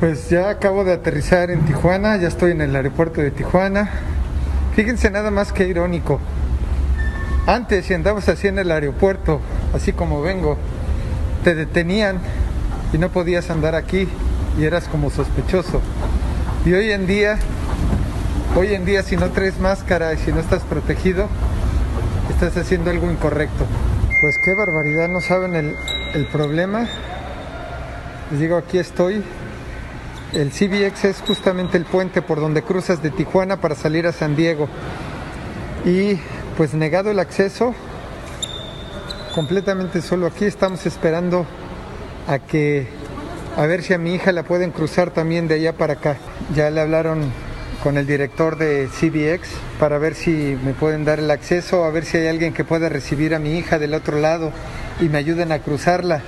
Pues ya acabo de aterrizar en Tijuana, ya estoy en el aeropuerto de Tijuana. Fíjense nada más que irónico. Antes, si andabas así en el aeropuerto, así como vengo, te detenían y no podías andar aquí y eras como sospechoso. Y hoy en día si no traes máscara y si no estás protegido, estás haciendo algo incorrecto. Pues qué barbaridad, no saben el problema. Les digo, aquí estoy. El CBX es justamente el puente por donde cruzas de Tijuana para salir a San Diego. Y pues negado el acceso, completamente solo aquí. Estamos esperando a ver si a mi hija la pueden cruzar también de allá para acá. Ya le hablaron con el director de CBX para ver si me pueden dar el acceso, a ver si hay alguien que pueda recibir a mi hija del otro lado y me ayuden a cruzarla.